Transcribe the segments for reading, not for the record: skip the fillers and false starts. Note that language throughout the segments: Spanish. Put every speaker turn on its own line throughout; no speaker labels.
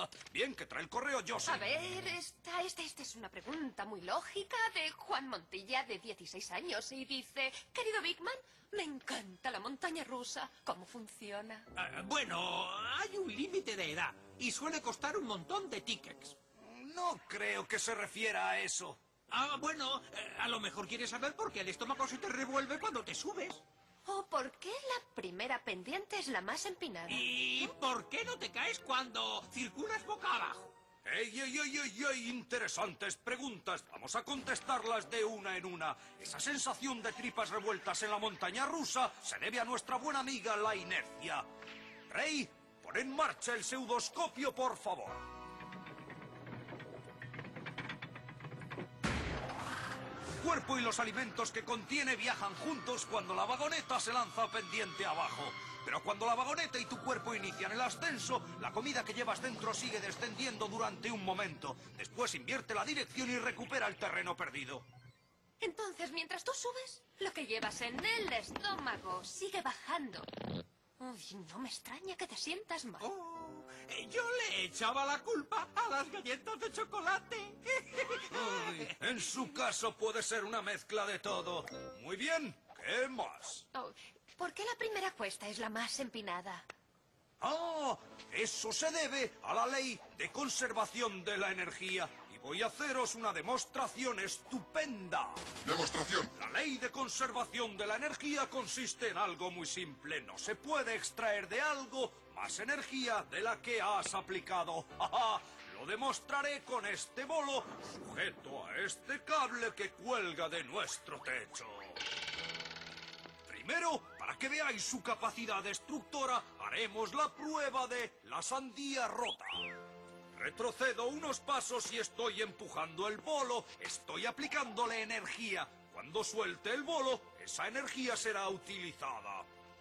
Bien, que trae el correo, Josie.
A ver, esta es una pregunta muy lógica de Juan Montilla, de 16 años, y dice: querido Big Man, me encanta la montaña rusa. ¿Cómo funciona?
Bueno, hay un límite de edad y suele costar un montón de tickets.
No creo que se refiera a eso.
Bueno, a lo mejor quieres saber por qué el estómago se te revuelve cuando te subes.
¿O por qué la primera pendiente es la más empinada?
¿Y por qué no te caes cuando circulas boca abajo?
¡Ey! Interesantes preguntas. Vamos a contestarlas de una en una. Esa sensación de tripas revueltas en la montaña rusa se debe a nuestra buena amiga la inercia. Rey, pon en marcha el pseudoscopio, por favor. El cuerpo y los alimentos que contiene viajan juntos cuando la vagoneta se lanza pendiente abajo. Pero cuando la vagoneta y tu cuerpo inician el ascenso, la comida que llevas dentro sigue descendiendo durante un momento. Después invierte la dirección y recupera el terreno perdido.
Entonces, mientras tú subes, lo que llevas en el estómago sigue bajando. Uy, no me extraña que te sientas mal.
Yo le echaba la culpa a las galletas de chocolate.
Uy, en su caso puede ser una mezcla de todo. Muy bien, ¿qué más?
¿Por qué la primera cuesta es la más empinada?
Eso se debe a la ley de conservación de la energía. Y voy a haceros una demostración estupenda.
Demostración.
La ley de conservación de la energía consiste en algo muy simple. No se puede extraer de algo más energía de la que has aplicado. Lo demostraré con este bolo sujeto a este cable que cuelga de nuestro techo. Primero, para que veáis su capacidad destructora, haremos la prueba de la sandía rota. Retrocedo unos pasos y estoy empujando el bolo. Estoy aplicándole energía. Cuando suelte el bolo, esa energía será utilizada.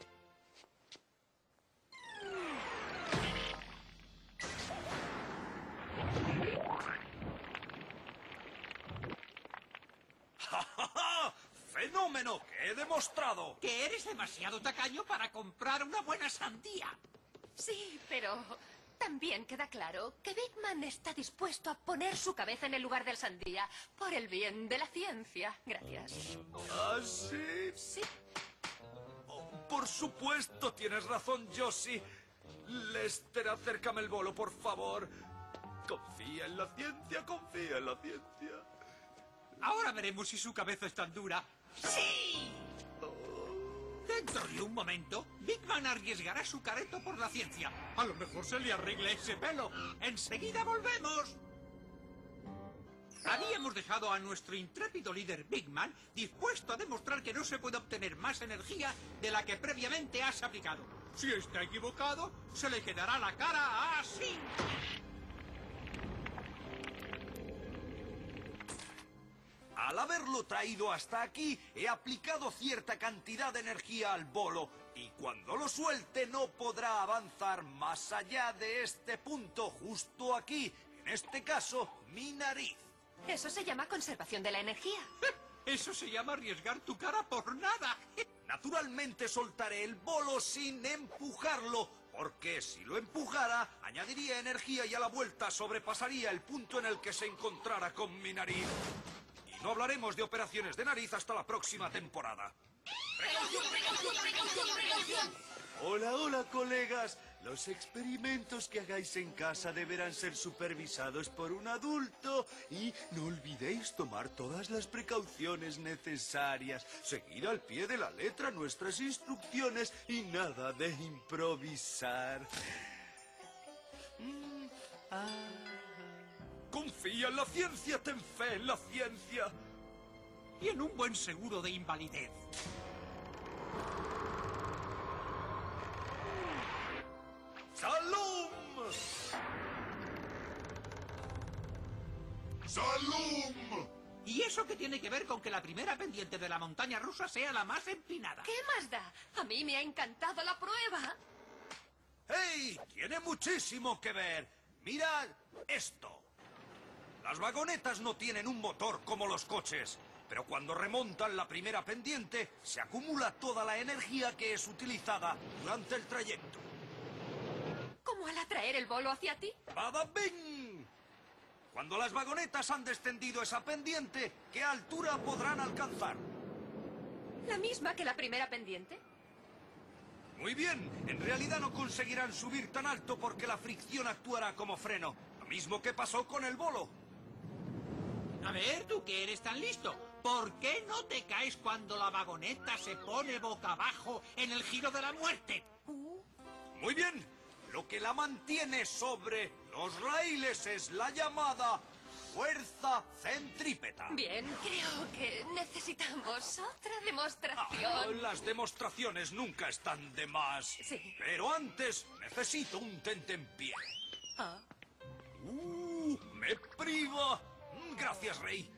¡Ja, ja, ja! ¡Fenómeno que he demostrado!
Que eres demasiado tacaño para comprar una buena sandía.
Sí, pero también queda claro que Big Man está dispuesto a poner su cabeza en el lugar del sandía por el bien de la ciencia. Gracias.
¿Ah, sí?
Sí.
Por supuesto, tienes razón, Josie. Lester, acércame el bolo, por favor. Confía en la ciencia, confía en la ciencia.
Ahora veremos si su cabeza es tan dura. ¡Sí! Dentro de un momento, Big Man arriesgará su careto por la ciencia. A lo mejor se le arregle ese pelo. ¡Enseguida volvemos! Habíamos dejado a nuestro intrépido líder Big Man dispuesto a demostrar que no se puede obtener más energía de la que previamente has aplicado. Si está equivocado, se le quedará la cara así.
Al haberlo traído hasta aquí, he aplicado cierta cantidad de energía al bolo y cuando lo suelte no podrá avanzar más allá de este punto justo aquí, en este caso, mi nariz.
Eso se llama conservación de la energía.
Eso se llama arriesgar tu cara por nada.
Naturalmente soltaré el bolo sin empujarlo, porque si lo empujara, añadiría energía y a la vuelta sobrepasaría el punto en el que se encontrara con mi nariz. Y no hablaremos de operaciones de nariz hasta la próxima temporada.
¡Precaución, precaución, precaución, precaución!
Hola, colegas. Los experimentos que hagáis en casa deberán ser supervisados por un adulto y no olvidéis tomar todas las precauciones necesarias. Seguir al pie de la letra nuestras instrucciones y nada de improvisar.
Confía en la ciencia, ten fe en la ciencia.
Y en un buen seguro de invalidez.
¡Salum!
¡Salum!
¿Y eso qué tiene que ver con que la primera pendiente de la montaña rusa sea la más empinada?
¿Qué más da? A mí me ha encantado la prueba.
¡Hey! Tiene muchísimo que ver. Mirad esto. Las vagonetas no tienen un motor como los coches, pero cuando remontan la primera pendiente, se acumula toda la energía que es utilizada durante el trayecto.
¿Cómo ¿Como al atraer el bolo hacia ti?
¡Bada bing! Cuando las vagonetas han descendido esa pendiente, ¿qué altura podrán alcanzar?
¿La misma que la primera pendiente?
Muy bien, en realidad no conseguirán subir tan alto porque la fricción actuará como freno. Lo mismo que pasó con el bolo.
A ver, tú que eres tan listo, ¿por qué no te caes cuando la vagoneta se pone boca abajo en el giro de la muerte?
Muy bien, lo que la mantiene sobre los raíles es la llamada fuerza centrípeta.
Bien, creo que necesitamos otra demostración.
Las demostraciones nunca están de más.
Sí.
Pero antes necesito un tentempié.
Ah.
Me priva. Gracias, Rey.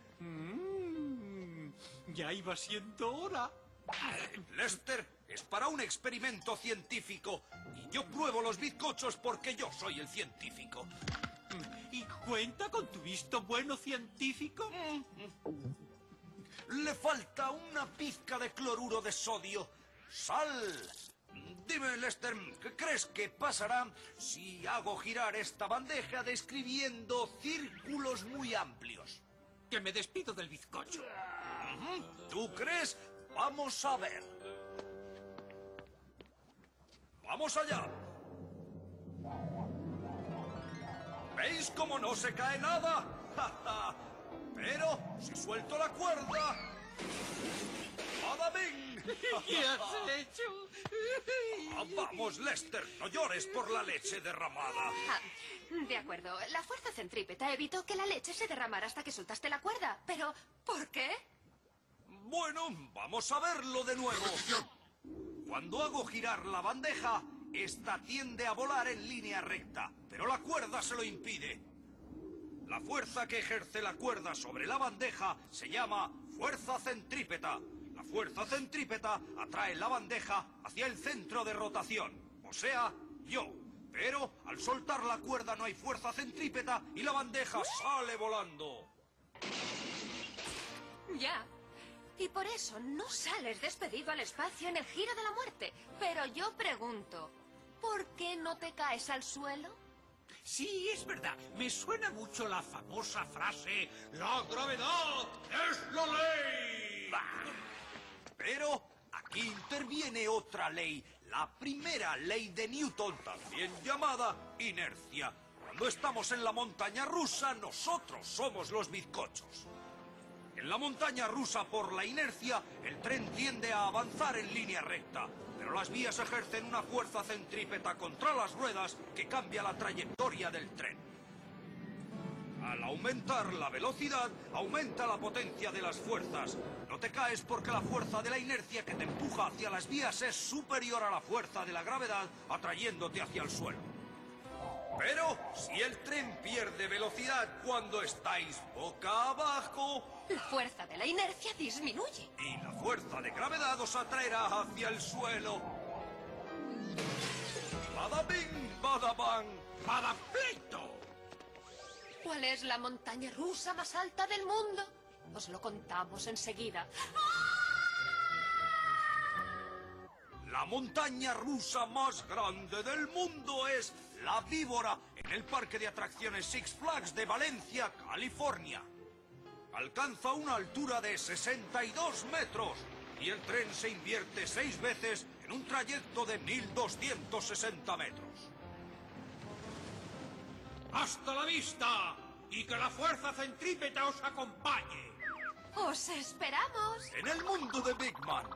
Ya iba siendo hora.
Lester, es para un experimento científico. Y yo pruebo los bizcochos porque yo soy el científico.
¿Y cuenta con tu visto bueno científico?
Le falta una pizca de cloruro de sodio. ¡Sal! Dime, Lester, ¿qué crees que pasará si hago girar esta bandeja describiendo círculos muy amplios?
Que me despido del bizcocho.
¿Tú crees? Vamos a ver. ¡Vamos allá! ¿Veis cómo no se cae nada? ¡Ja, ja! Pero si suelto la cuerda... ¡Bada bing!
¿Qué has hecho?
Vamos, Lester, no llores por la leche derramada.
Ah, de acuerdo. La fuerza centrípeta evitó que la leche se derramara hasta que soltaste la cuerda. Pero, ¿por qué?
Bueno, vamos a verlo de nuevo. Cuando hago girar la bandeja, esta tiende a volar en línea recta, pero la cuerda se lo impide. La fuerza que ejerce la cuerda sobre la bandeja se llama fuerza centrípeta. La fuerza centrípeta atrae la bandeja hacia el centro de rotación, o sea, yo. Pero al soltar la cuerda no hay fuerza centrípeta y la bandeja sale volando.
Ya. Y por eso no sales despedido al espacio en el giro de la muerte. Pero yo pregunto, ¿por qué no te caes al suelo?
Sí, es verdad. Me suena mucho la famosa frase: ¡la gravedad es la ley!
Pero aquí interviene otra ley, la primera ley de Newton, también llamada inercia. Cuando estamos en la montaña rusa, nosotros somos los bizcochos. En la montaña rusa, por la inercia, el tren tiende a avanzar en línea recta, pero las vías ejercen una fuerza centrípeta contra las ruedas que cambia la trayectoria del tren. Al aumentar la velocidad, aumenta la potencia de las fuerzas. No te caes porque la fuerza de la inercia que te empuja hacia las vías es superior a la fuerza de la gravedad, atrayéndote hacia el suelo. Pero si el tren pierde velocidad cuando estáis boca abajo...
La fuerza de la inercia disminuye.
Y la fuerza de gravedad os atraerá hacia el suelo. ¡Bada bing, bada bang!
¡Para pleito!
¿Cuál es la montaña rusa más alta del mundo? Os lo contamos enseguida.
La montaña rusa más grande del mundo es la Víbora, en el parque de atracciones Six Flags de Valencia, California. Alcanza una altura de 62 metros y el tren se invierte 6 veces en un trayecto de 1.260 metros.
¡Hasta la vista! ¡Y que la fuerza centrípeta os acompañe!
¡Os esperamos!
En el mundo de Big Man,